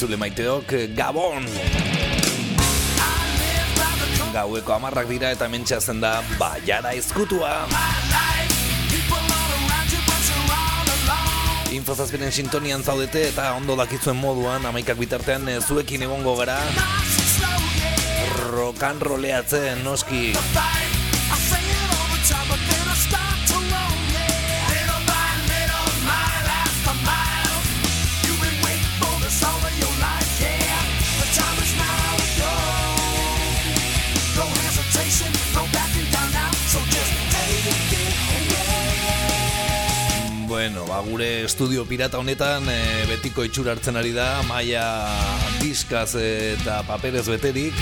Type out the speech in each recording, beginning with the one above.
entzule maiteok, Gabon! Gaueko 10 dira eta mentxatzen da Baiara ezkutua. Infozazpiren sintonian zaudete eta ondo dakizuen moduan, 11 bitartean zuekin egongo gara. Rokanroleatzen noski. Bueno, gure estudio pirata honetan betiko itxura hartzen ari da, maila diskaz eta paperez beterik.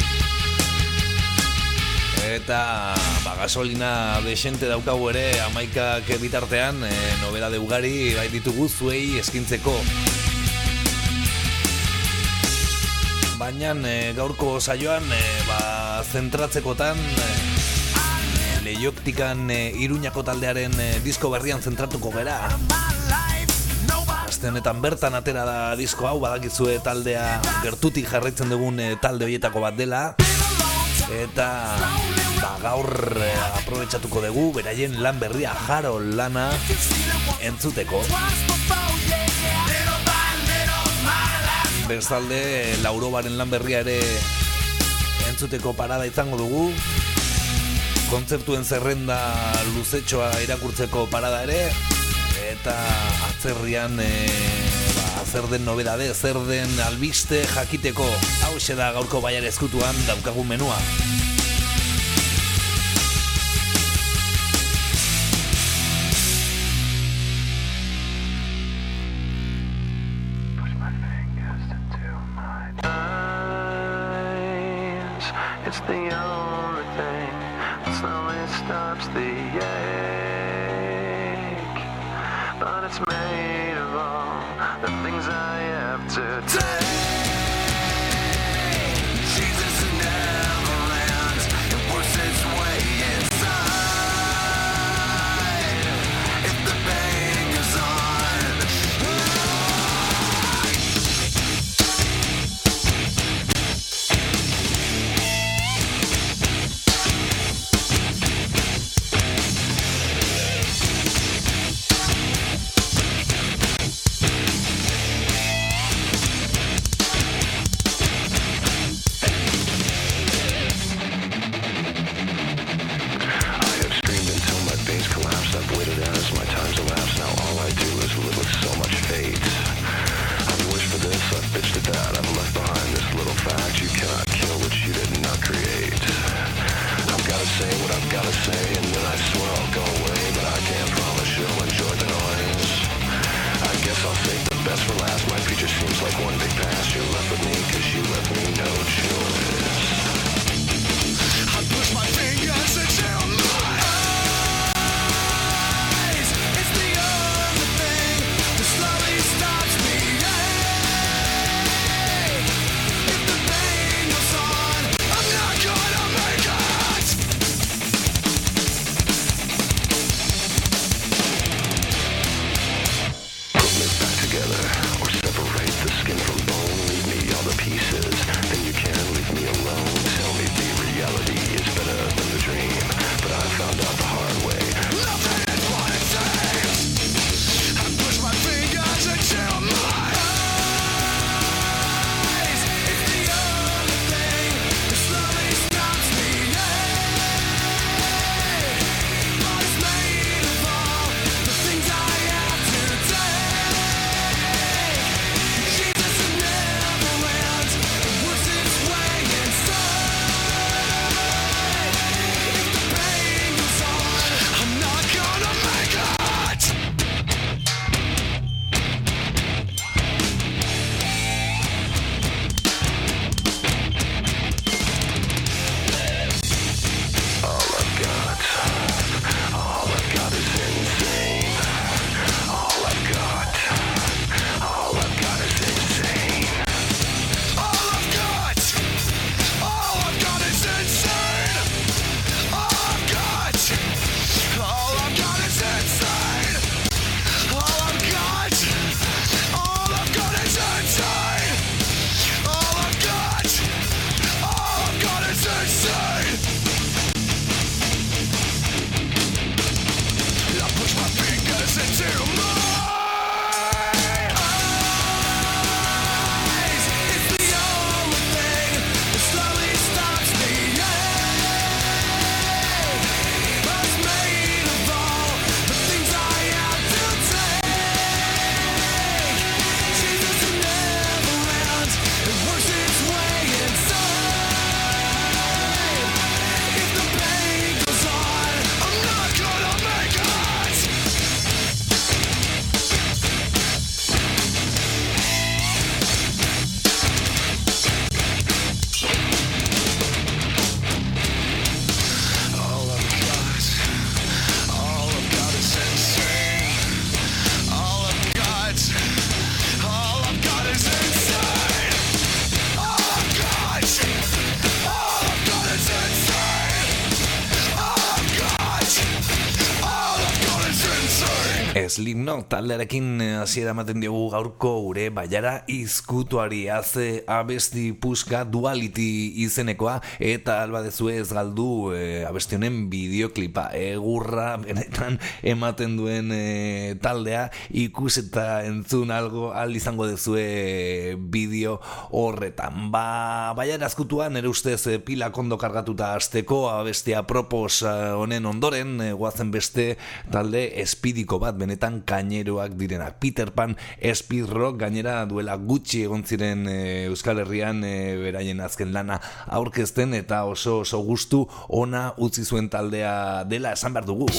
Eta gasolina desente daukagu ere 11 bitartean, nobedade ugari bai ditugu zuei eskintzeko. Baina gaurko saioan zentratzekotan Leioktikan Iruñako taldearen disko berrian zentratuko gera. Aste honetan bertan atera da disko hau, badakizue taldea gertutik jarraitzen dugun talde horietako bat dela. Eta gaur aprobetxatuko dugu beraien lan berria, Harold lana entzuteko. Bestalde Laurobaren lan berria ere entzuteko parada izango dugu. Kontzertuen zerrenda luzetxoa irakurtzeko parada ere. Eta atzerrian zer den nobedade, zer den albiste jakiteko. Hauxe da gaurko Baiara ezkutuan daukagun menua. It's the only thing that slowly stops the ache, but it's made of all the things I have to take. Jesus never lands, it works its way inside. If the pain goes on, Slipknot taldearekin hasiera ematen diogu gaurko gure baiara izkutuari haze abesti puska Duality izenekoa eta albadezue ez galdu abesti honen bideoklipa egurra benetan ematen duen taldea ikus eta entzun algo izango dezue bideo horretan. Baiara izkutua nere ustez pila kondo kargatuta hasteko abestia propos honen ondoren goazen beste talde espidiko bat benetan kaineroak direnak. Peter Pan speed rock gainera duela gutxi egon ziren Euskal Herrian beraien azken lana aurkezten eta oso gustu ona utzi zuen taldea dela esan behar dugu.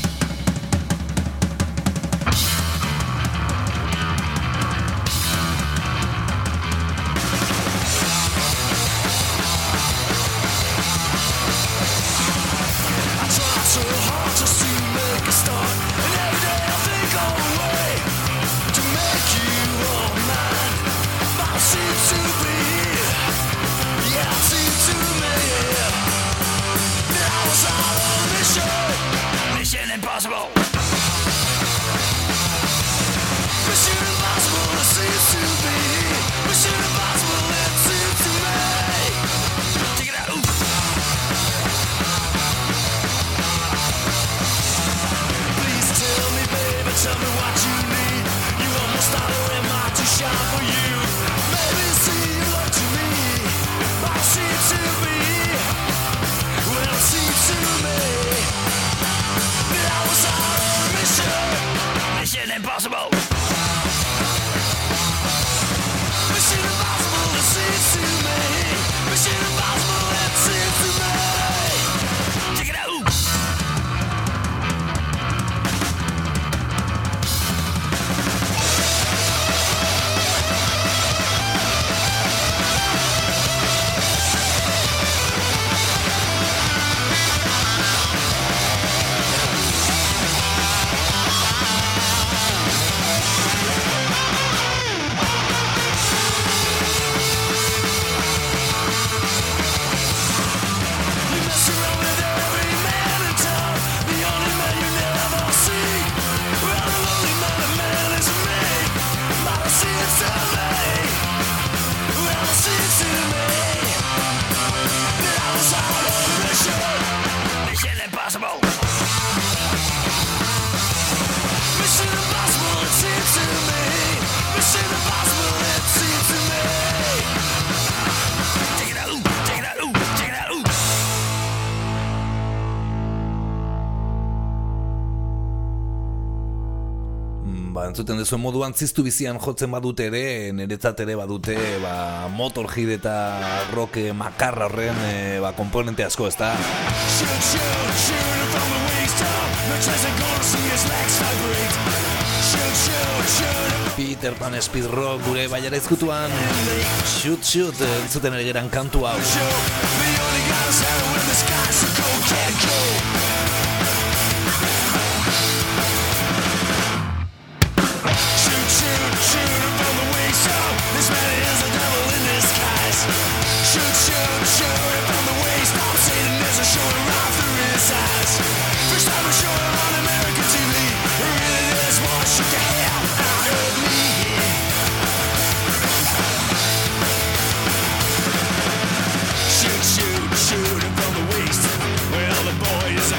Entzuten dezuen moduan ziztu bizian jotzen badute ere, niretzat ere badute motor hit eta rock makarra horren komponente asko, ezta? Peter Pan speed rock gure baiara izkutuan shoot entzuten ere geran kantu hau. Shoot from the waist. Well, the boy is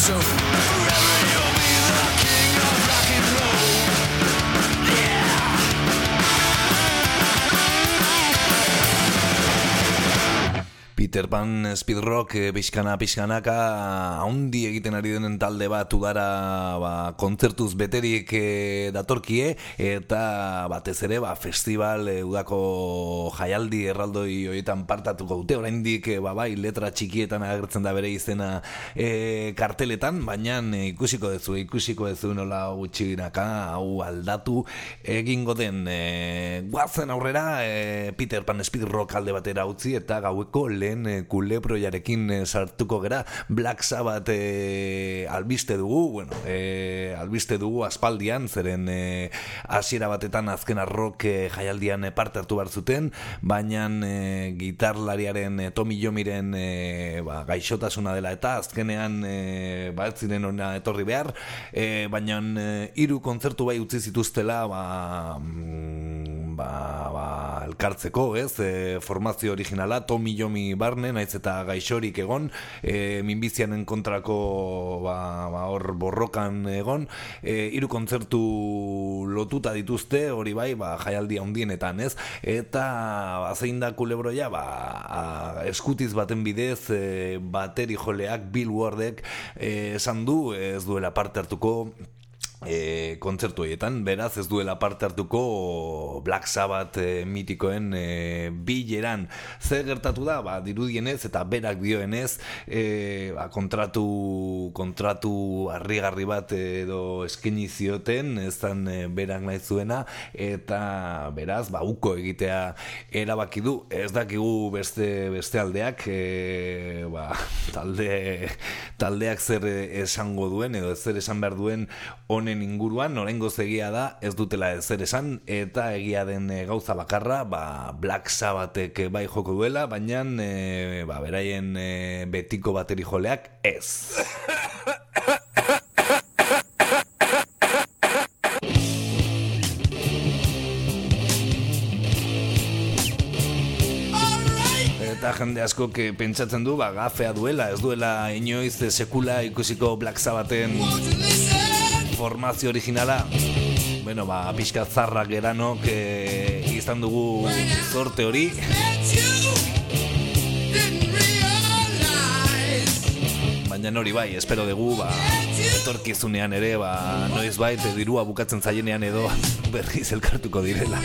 So forever you'll be the king of rock and roll. Peter Pan Speed Rock pixkanaka haundi egiten ari denen talde bat udara kontzertuz beterik datorkie, eta batez ere festival udako jaialdi erraldoi horietan partatuko dute. Oraindik bai letra txikietan agertzen da bere izena karteletan, baina ikusiko dezu nola gutxinaka hau aldatu egingo den. Guazen aurrera, Peter Pan Speed Rock alde batera utzi eta gaueko lehen kuleproiarekin sartuko gera. Black Sabbath albiste dugu, albiste dugu aspaldian, zeren hasiera batetan azkena rock jaialdian parte hartu behar zuten, baina gitarlariaren Tommy Yomiren gaixotasuna dela eta azkenean ez ziren ona etorri behar, baina 3 kontzertu bai utzi zituztela elkartzeko, formazio originala Tommy Yomi barne, naiz eta gaixorik egon, minbizianen kontrako hor borrokan egon, 3 kontzertu lotuta dituzte, hori bai, jaialdi handienetan, eta zein da kulebroia, eskutiz baten bidez, bateri joleak Bill Wardek esan du ez duela parte hartuko kontzertu horietan, beraz ez duela parte hartuko Black Sabbath mitikoen bileran. Zer gertatu da? Dirudienez eta berak dioenez, kontratu harrigarri bat edo eskaini zioten, ez dan berak nahi zuena, eta beraz uko egitea erabaki du. Ez dakigu beste aldeak, taldeak zer esango duen edo zer esan behar duen honen inguruan. Oraingoz egia da ez dutela ezer esan, eta egia den gauza bakarra Black Sabbathek bai joko duela, baina beraien betiko bateri joleak ez. Eta jende asko pentsatzen du gafea duela, ez duela inoiz sekula ikusiko Black Sabbathen formazio originala. Pixka zarrak geranok izan dugu zorte hori. Baina hori bai, espero dugu etorkizunean ere, noiz bait dirua bukatzen zaienean edo berriz elkartuko direla.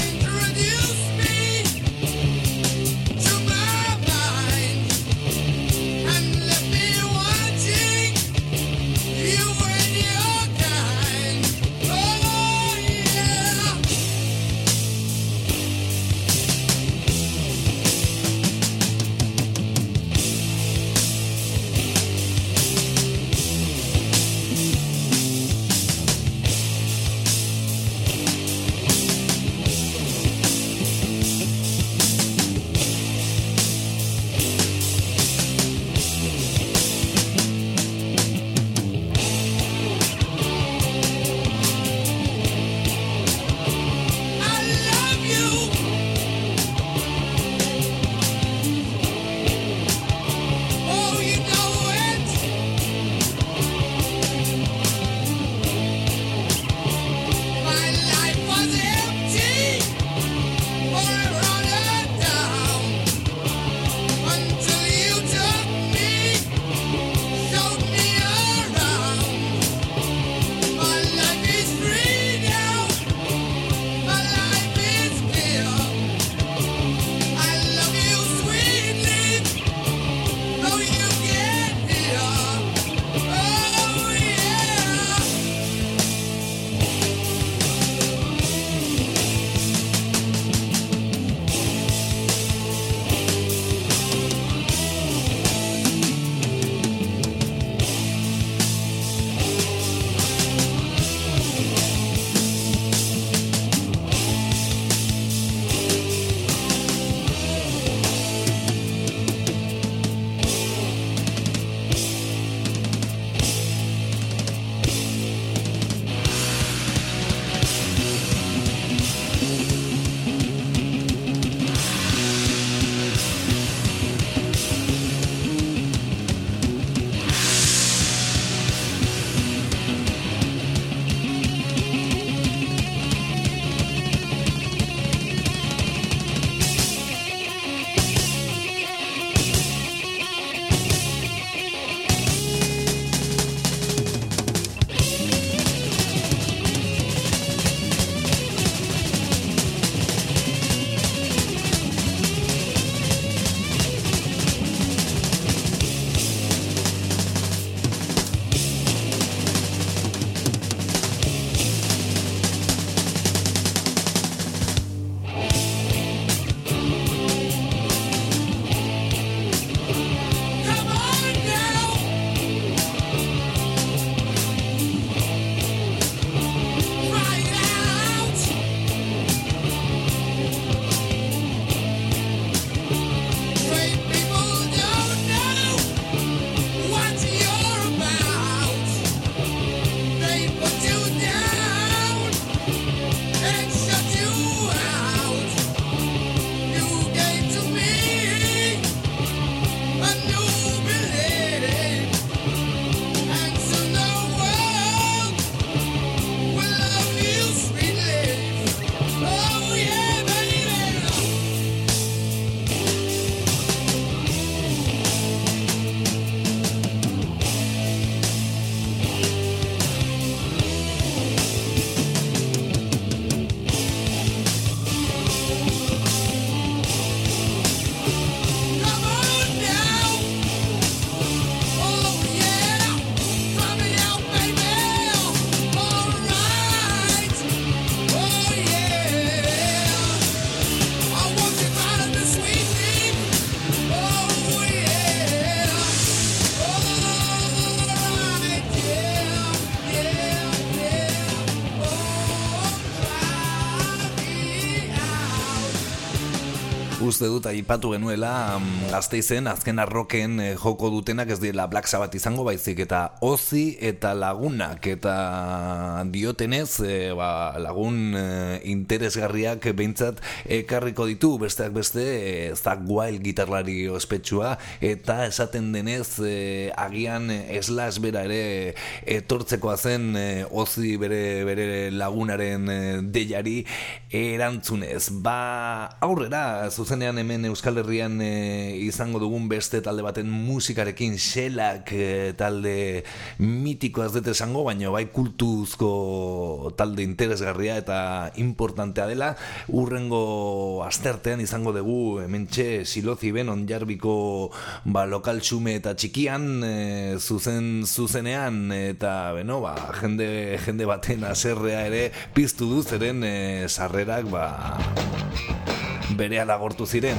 uste dut aipatu genuela Gasteizen azken arroken joko dutenak ez direla Black Sabbath izango baizik eta Ozzy eta Lagunak eta diotenez lagun interesgarriak behintzat ekarriko ditu besteak beste Zakk Wylde gitarlari ospetsua eta esaten denez agian Slash bera ere etortzekoa zen Ozzy bere lagunaren deiari erantzunez. Aurrera, zuzenean hemen Euskal Herrian izango dugun beste talde baten musikarekin Shellac talde mitikoa ez dut esango, baina bai kultuzko talde interesgarria eta importantea dela. Urrengo astertean izango dugu hementxe Silozi Ben Onjarbiko lokal xume eta txikian zuzenean eta jende baten haserrea ere piztu du zeren sarrerak berehala agortu ziren.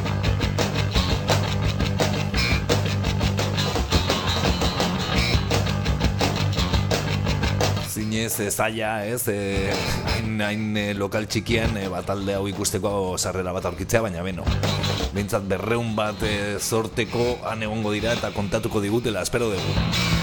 Zinez zaila hain lokal txikian talde hau ikusteko sarrera bat aurkitzea, baina behintzat 200 bat sorteko han egongo dira eta kontatuko digutela, espero dugu.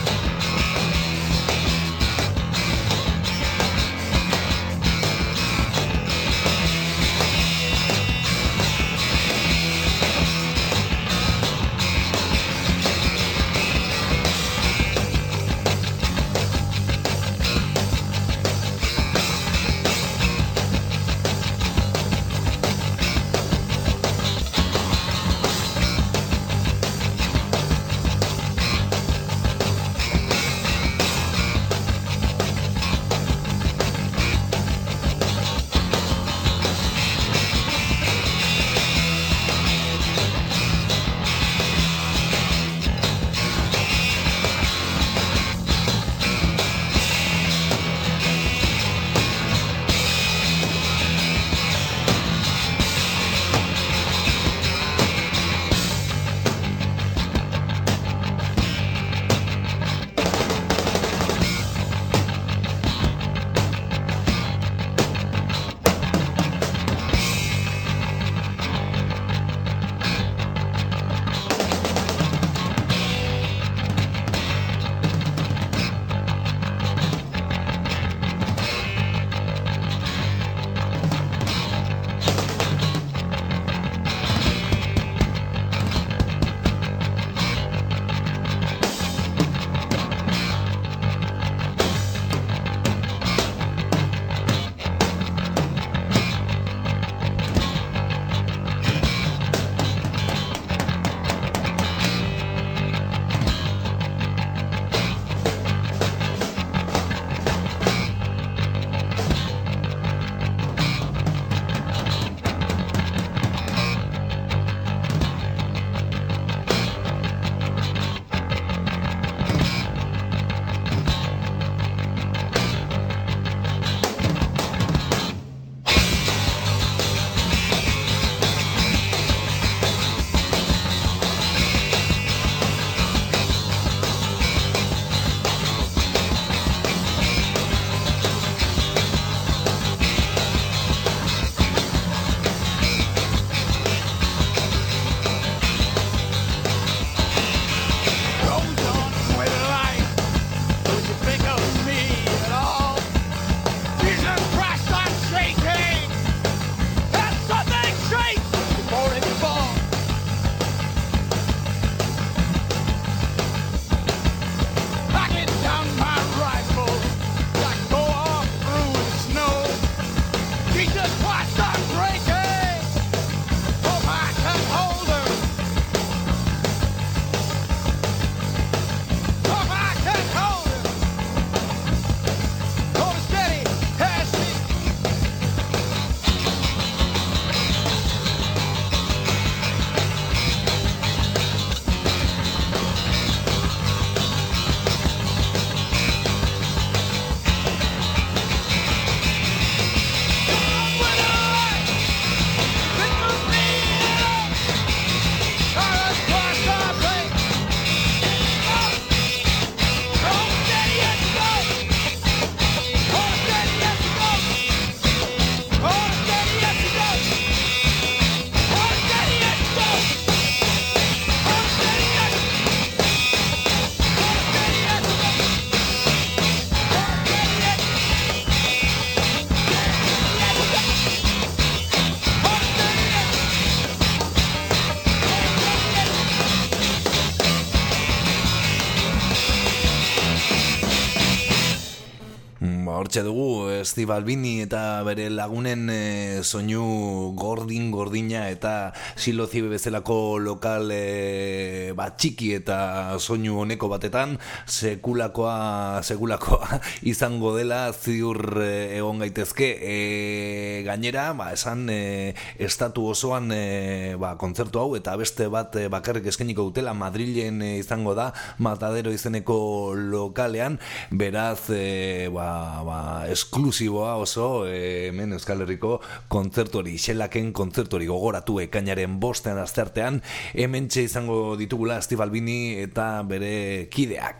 hortxe dugu Steve Albini eta bere lagunen soinu gordina eta Silozibe bezalako lokal txiki eta soinu honeko batetan sekulakoa izango dela ziur egon gaitezke. Gainera, esan estatu osoan kontzertu hau eta beste bat bakarrik eskainiko dutela Madrilen izango da Matadero izeneko lokalean, beraz esklusiboa oso hemen Euskal Herriko kontzertori, Xelaken kontzertori gogoratu ekainaren 5 asteartean hementxe izango ditugula Steve Albini eta bere kideak.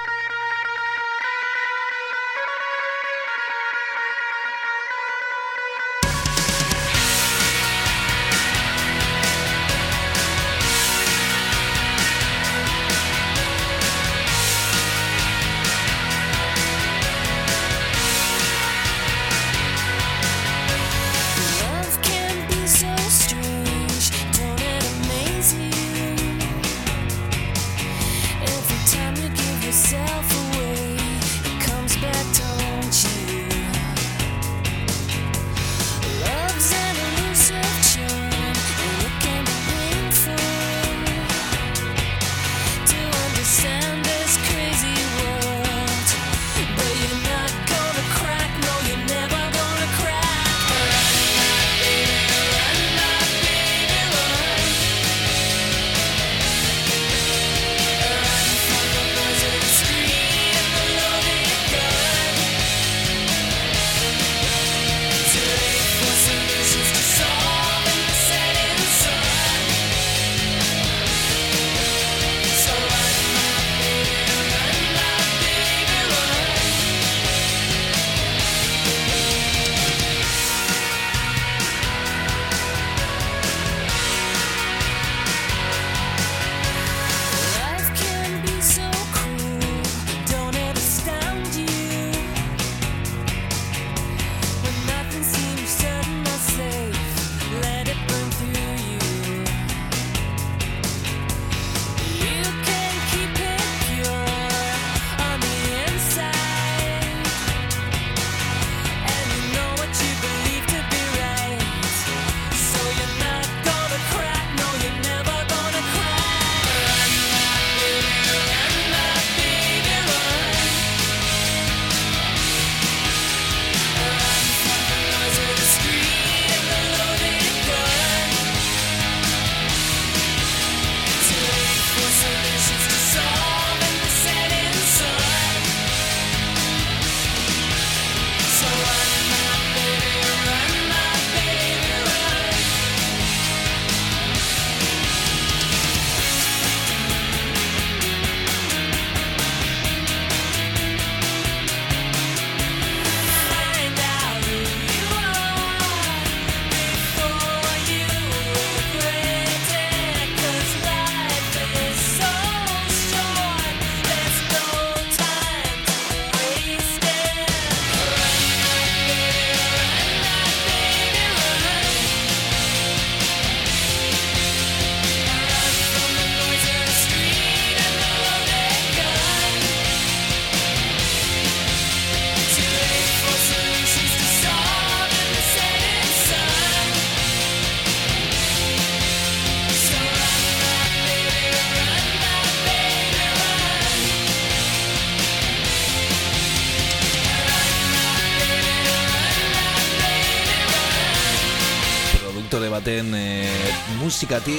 Baten musikatik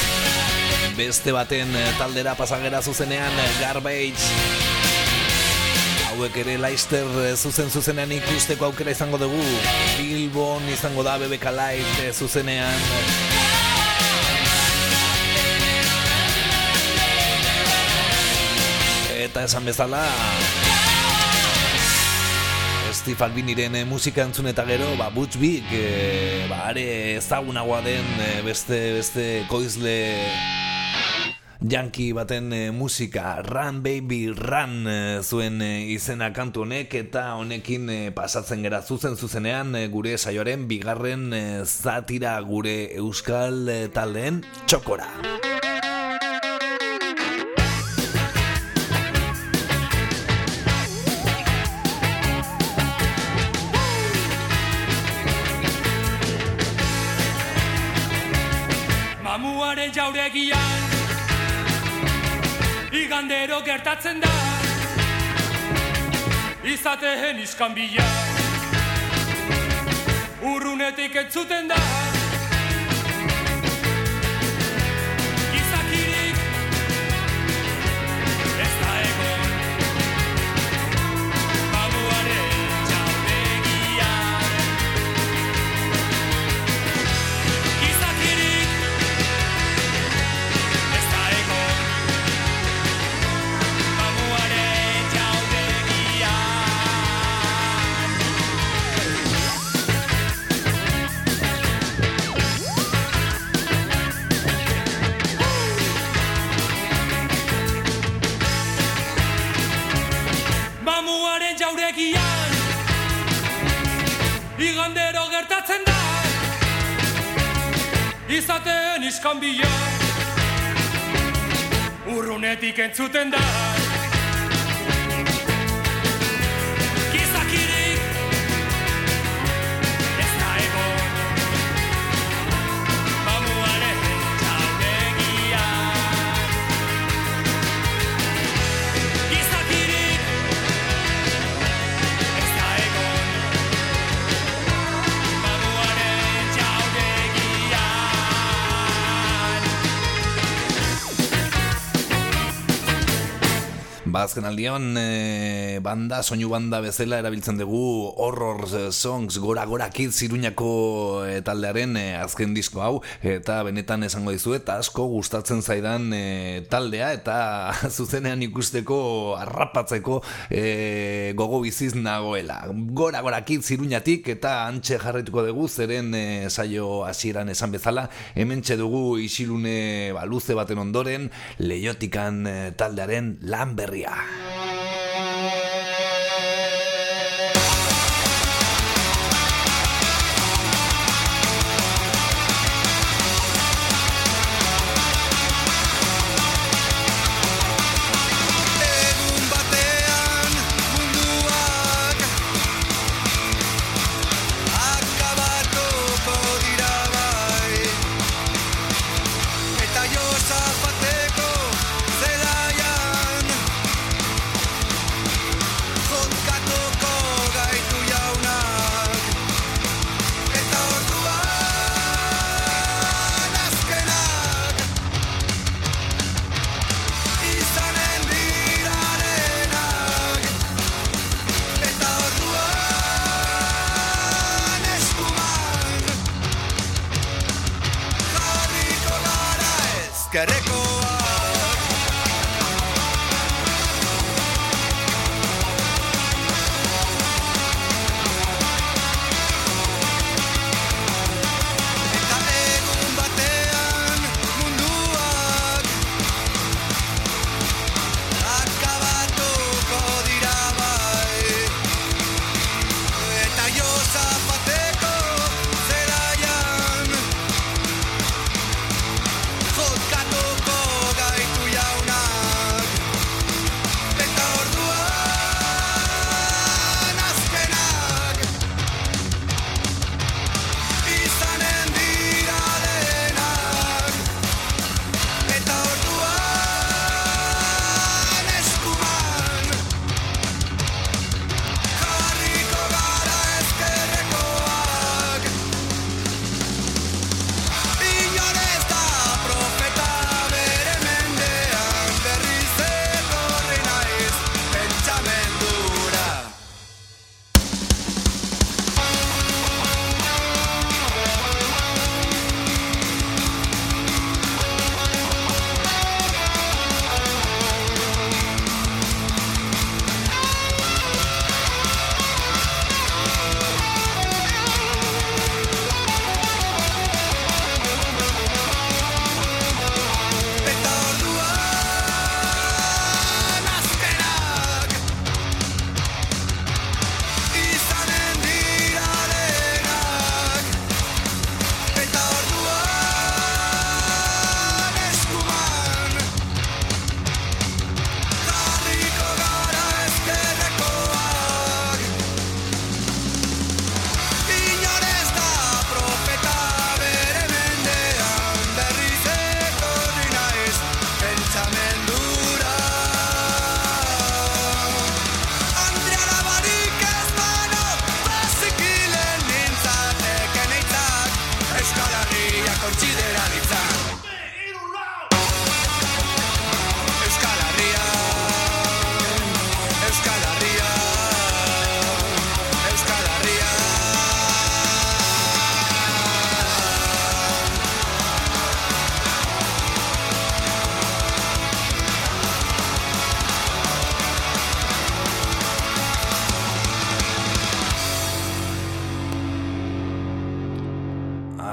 beste baten taldera pasagera zuzenean Garbage, hauek ere Leicester zuzenean ikusteko aukera izango dugu. Bilbon izango da BBK Live zuzenean. Eta esan bezala Steve Albiniren musika entzun eta gero, Butch Vig, are ezagunagoa den beste koizle yankee baten musika, Run Baby Run zuen izena kantu honek, eta honekin pasatzen gera zuzenean gure saioaren bigarren zatira, gure euskal taldeen txokora. jauregian igandero gertatzen da izateen iskanbila urrunetik entzuten da gizakirik ez da egon mamuaren jauregian gizakirik ez da egon mamuaren jauregian mamuaren jauregian igandero gertatzen da izaten iskanbila urrunetik entzuten da gizakirik ez da egon mamuaren jauregian gizakirik ez da egon mamuaren jauregian. Azken aldion, soinu banda bezala erabiltzen dugu Horror Songs Gora Kids Iruñako taldearen azken disko hau, eta benetan esango dizuet asko gustatzen zaidan taldea, eta zuzenean ikusteko harrapatzeko gogo biziz nagoela. Gora Kids Iruñatik, eta antxe jarraituko dugu, zeren saio hasieran esan bezala, hementxe dugu isilune luze baten ondoren Leiotikan taldearen lan berria. Egun batean munduak akabatuko dira bai, eta Josapateko zelaian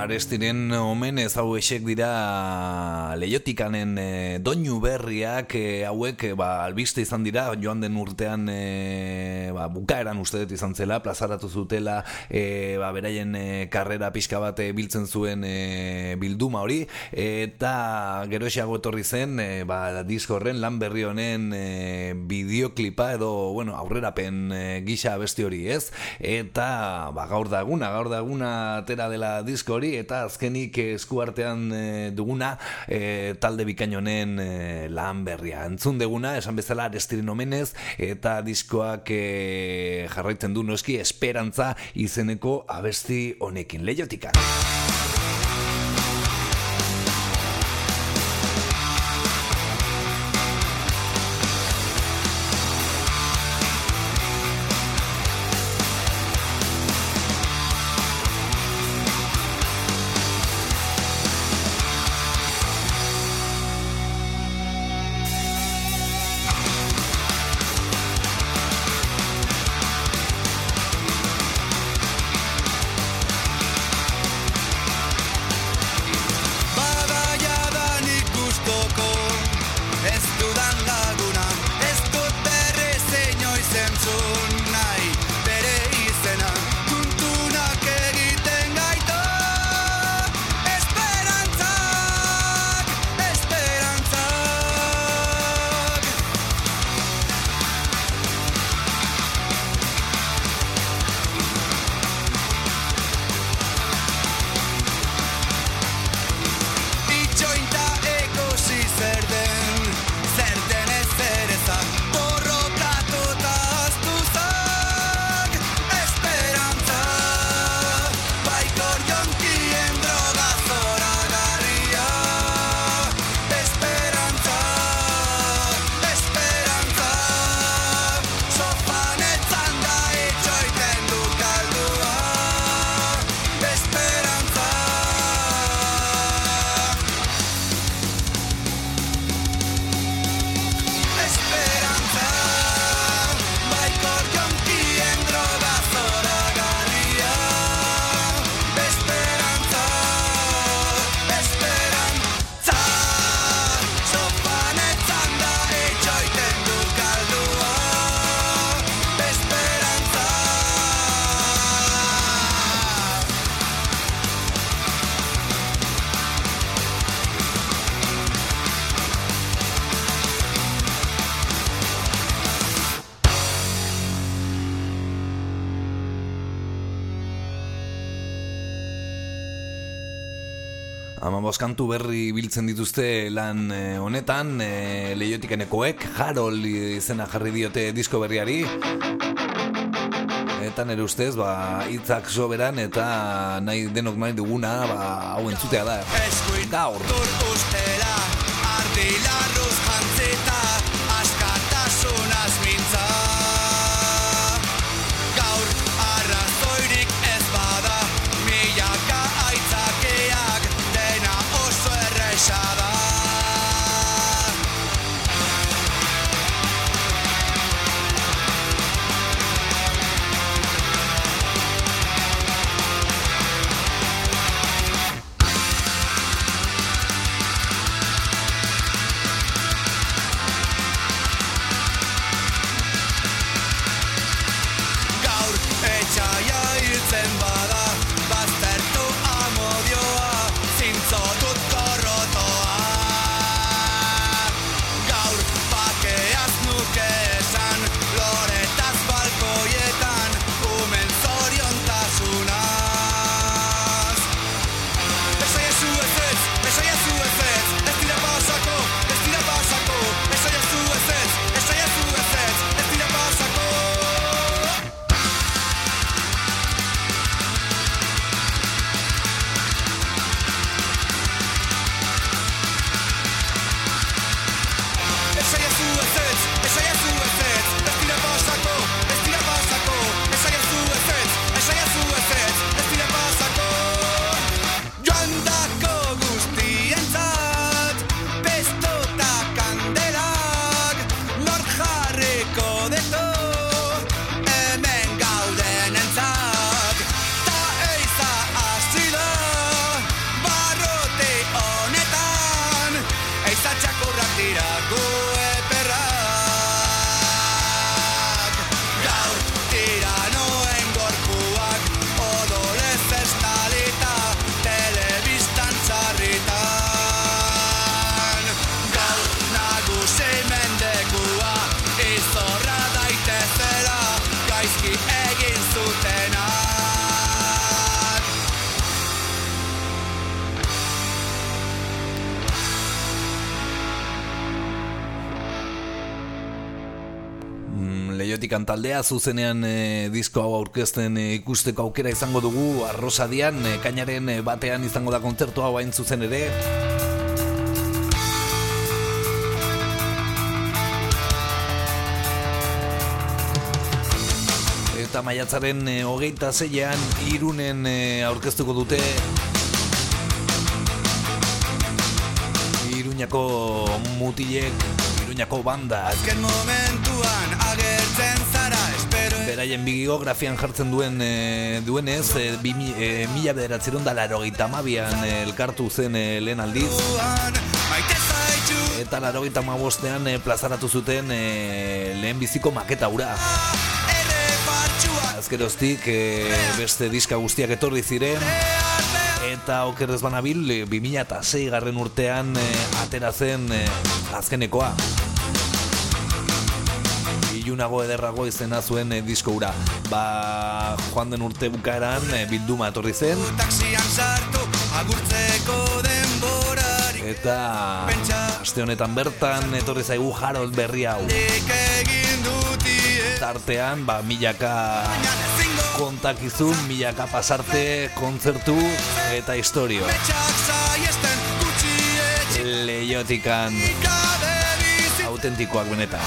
Arestiren omenez hau esek dira Leiotikanen doinu berriak hauek albiste izan dira joan den urtean bukaeran uste dut izan zela, plazaratu zutela beraien karrera pixka bat biltzen zuen bilduma hori, eta geroxeago etorri zen disko horren lan berri honen bideoklipa edo aurrerapen gisa abesti hori, ez? Eta gaur da eguna atera dela disko hori, eta azkenik eskuartean duguna talde bikain honen lan berria. Entzun duguna, esan bezala Arestiren omenez, eta diskoak jarraitzen du noski Esperantza izeneko abesti honekin. Leiotika. Kantu berri biltzen dituzte lan honetan, Leiotikanekoek Harold izena jarri diote disko berriari, eta nire ustez hitzak soberan eta denok nahi duguna hau entzutea da gaur. Amerikan taldea, zuzenean disko hau aurkezten ikusteko aukera izango dugu Arrosadian, ekainaren batean izango da kontzertu hau hain zuzen ere. Eta maiatzaren 26an Irunen aurkeztuko dute Iruñako mutilek, Iruñako banda. Azken momentuan agertzen zara, espero. Beraien bibliografian jartzen duenez, 1982an elkartu zen lehen aldiz. Eta 85ean plazaratu zuten lehen biziko maketa hura. Azkeroztik beste diska guztiak etorri ziren. Eta okerrez banabil 2006 urtean atera zen azkenekoa. Ilunago ederrago izena zuen disko hura. Joan den urte bukaeran bilduma etorri zen. Eta aste honetan bertan etorri zaigu Harold berri hau. Tartean, milaka kontakizun, milaka pasarte, kontzertu eta historio. Leiotikan autentikoak benetan.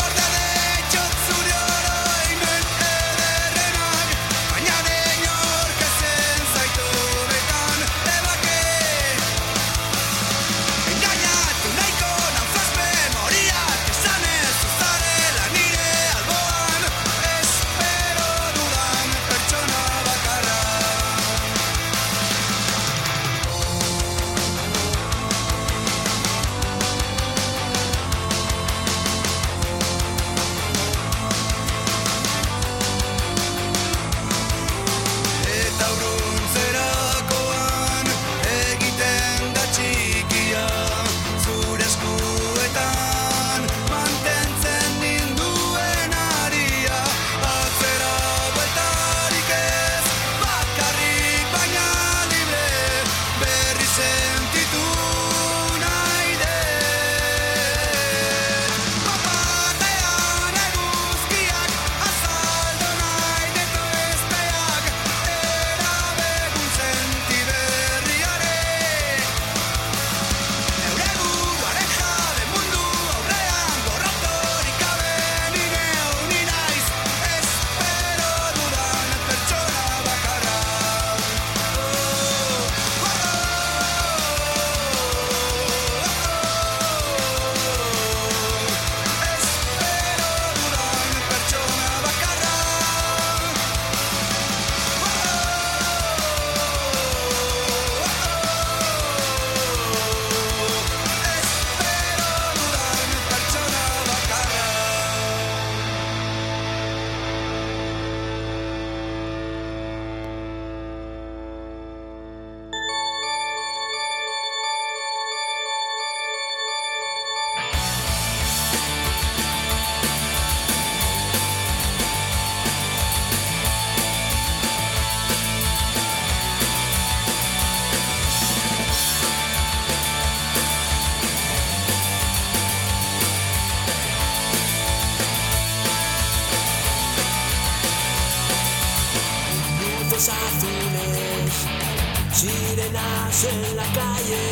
Sirenas en la calle,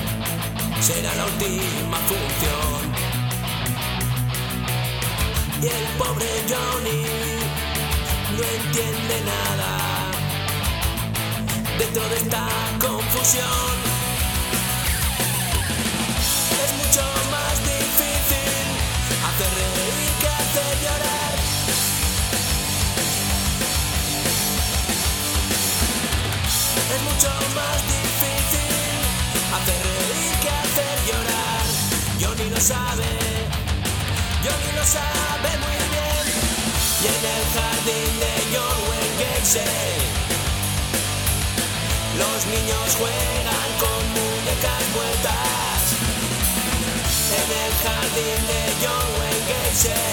será la última función. Y el pobre Johnny no entiende nada dentro de esta confusión. Es mucho más difícil hacer reír que hacer llorar. Es mucho más difícil hacer reír que hacer llorar. Johnny lo sabe, Johnny lo sabe muy bien. Y en el jardín de John Wayne Gacy los niños juegan con muñecas muertas. En el jardín de John Wayne Gacy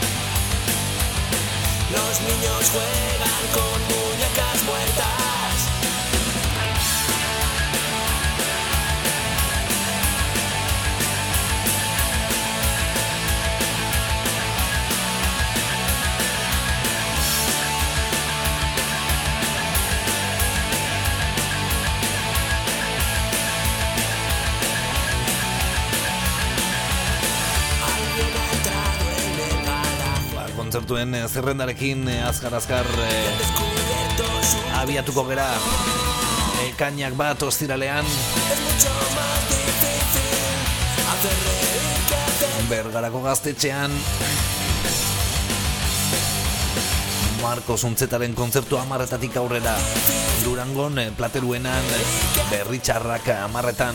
los niños juegan con muñecas muertas. kontzertuen zerrendarekin azkar abiatuko gera. Ekainak bat ostiralean Bergarako Gaztetxean Marcos Untzetaren kontzertua 10:00 aurrera. Durangon Plateruenan Berritxarrak 10:00.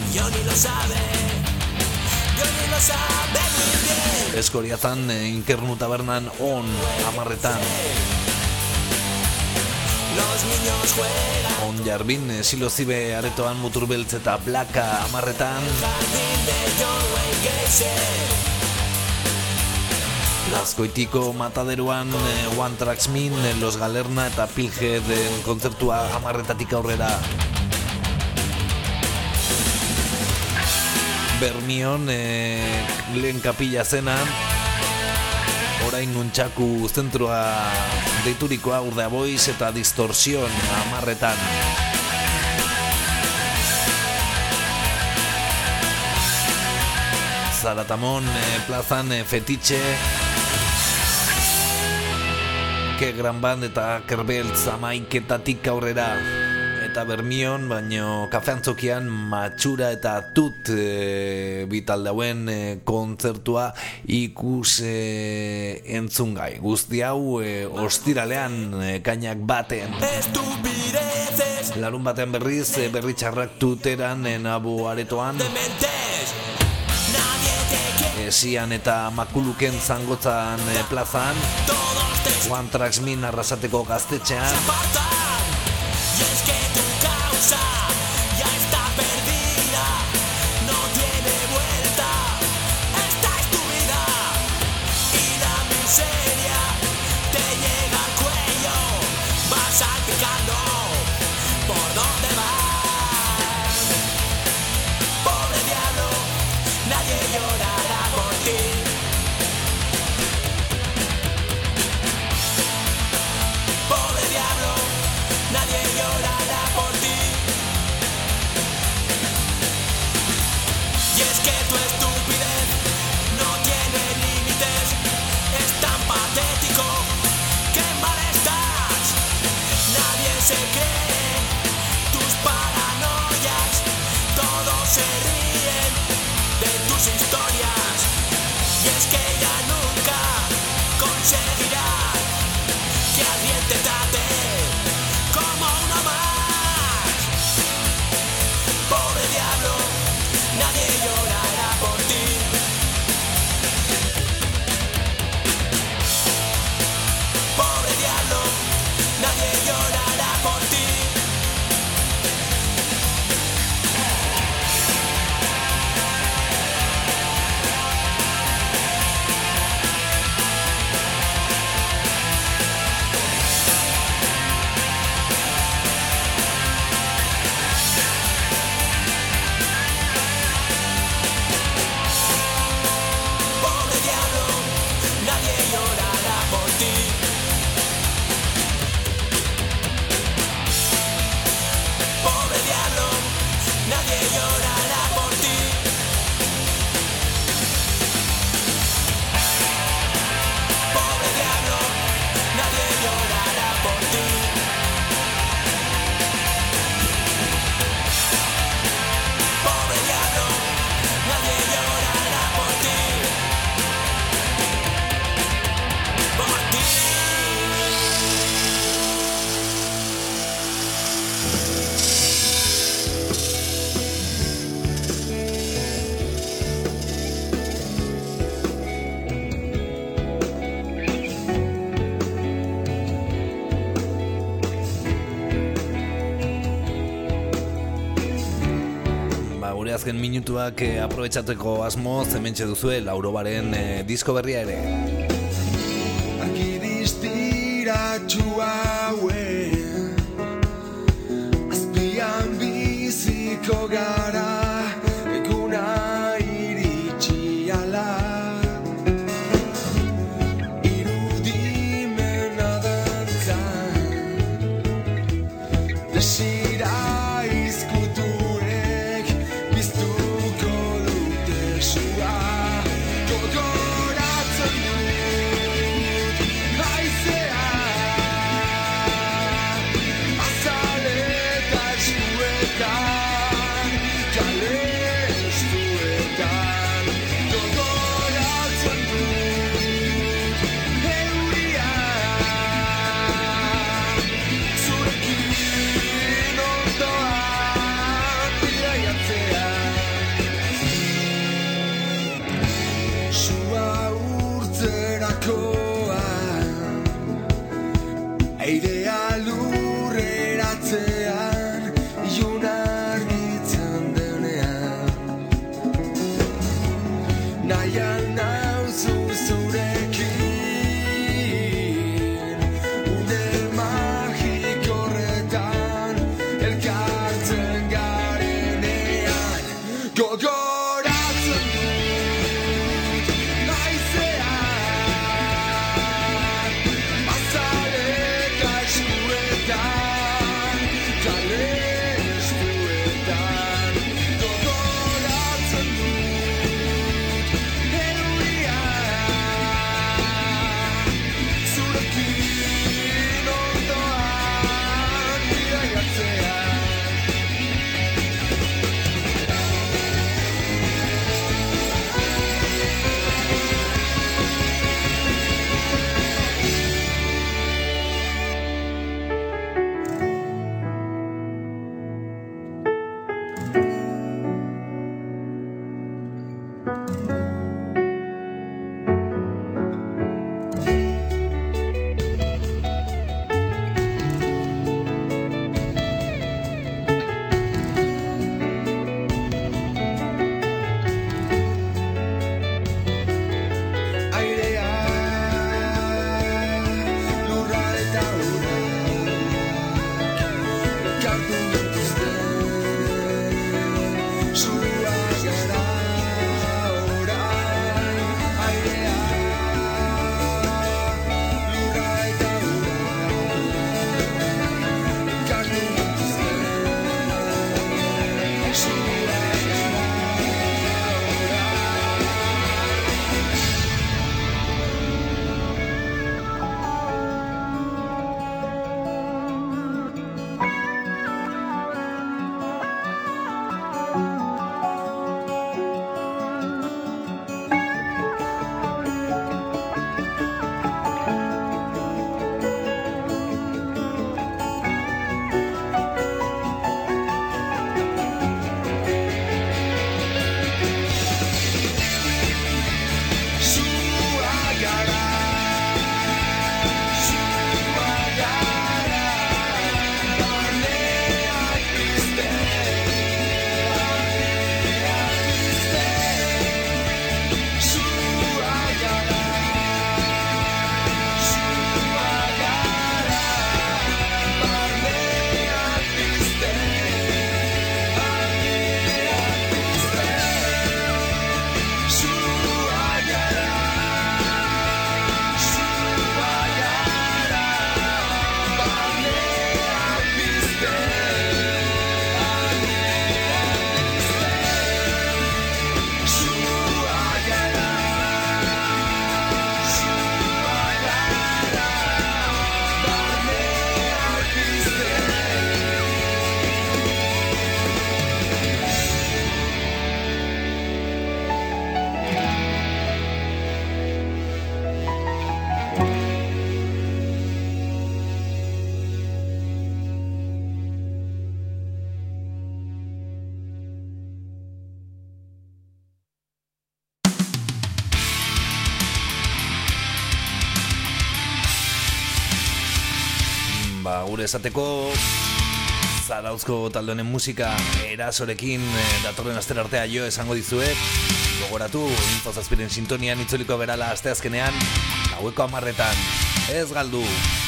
Eskoriatzan Inkernu Tabernan on 10:00. On Jarbin Silozibe aretoan Muturbeltz eta Blaka 10:00. Azkoitiko Mataderuan One Tracks Min, Los Galerna eta Pilhead kontzertua 10:00 aurrera. Bermion lehen kapilla zena, orain Nuntxaku zentroa deiturikoa Urdea Boiz eta Distorsion 10:00. Zaratamon plazan Fetitxe, Ke Gran Band eta Kerbeltz 11:00 aurrera. Eta Bermion, baino kafeantzokian Matxura eta Tut bitalde hauen kontzertua ikus entzungai. Guzti hau ostiralean ekainak baten. Larun batean berriz Berritxarrak Tuteran Nabu aretoan. Esian eta Makuluken Zangotzan plazan. One Tracks Min Arrasateko Gaztetxean. Azken minutuak aprobetxateko asmoz hementxe duzue Laurobaren disko berria ere. Akidistiratxu hauen azpian biziko gara eguna iritsi ala irudimena dantzan desira I Airea lurreratzean ilun argitzen denean nahian nauzu zurekin une magiko horretan elkartzen garenean gogoratzen dut naizean azaleka eskuetan kale estuetan gogoratzen dut euria zurekin ondoan bidaiatzean airea lurra eta ura elkartu dituzte zua gara orain airea lurra eta ura elkartu dituzte zua gara Gure esateko Zarauzko talde honen musika Erasorekin datorren astera artea jo esango dizuet. Gogoratu, Info Zazpiren sintonian itzuliko berala asteazkenean, gaueko 10:00. Ez galdu.